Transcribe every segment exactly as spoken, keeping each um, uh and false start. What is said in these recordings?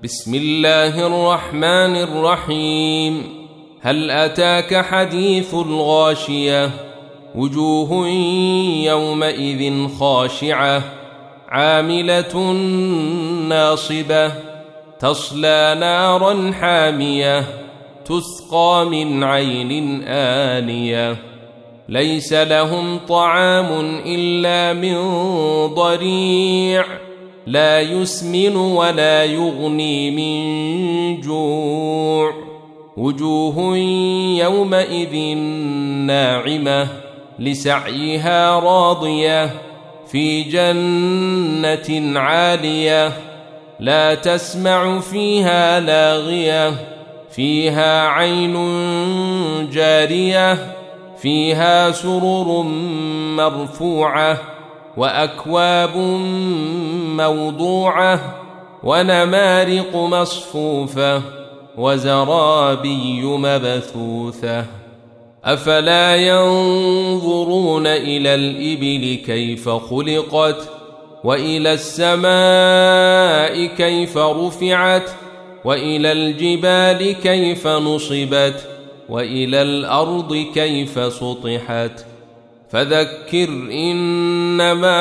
بسم الله الرحمن الرحيم. هل أتاك حديث الغاشية؟ وجوه يومئذ خاشعة عاملة ناصبة تصلى نارا حامية تسقى من عين آنية ليس لهم طعام إلا من ضريع لا يسمن ولا يغني من جوع. وجوه يومئذ ناعمة لسعيها راضية في جنة عالية لا تسمع فيها لاغية فيها عين جارية فيها سرر مرفوعة وأكواب موضوعة ونمارق مصفوفة وزرابي مبثوثة. أفلا ينظرون إلى الإبل كيف خلقت وإلى السماء كيف رفعت وإلى الجبال كيف نصبت وإلى الأرض كيف سطحت. فذكر إنما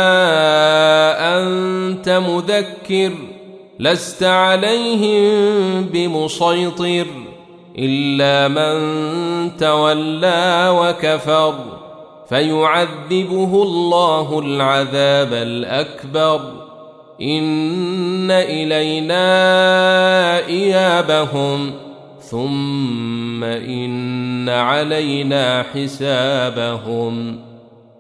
أنت مذكر لست عليهم بمسيطر إلا من تولى وكفر فيعذبه الله العذاب الأكبر. إن إلينا إيابهم ثم إن علينا حسابهم.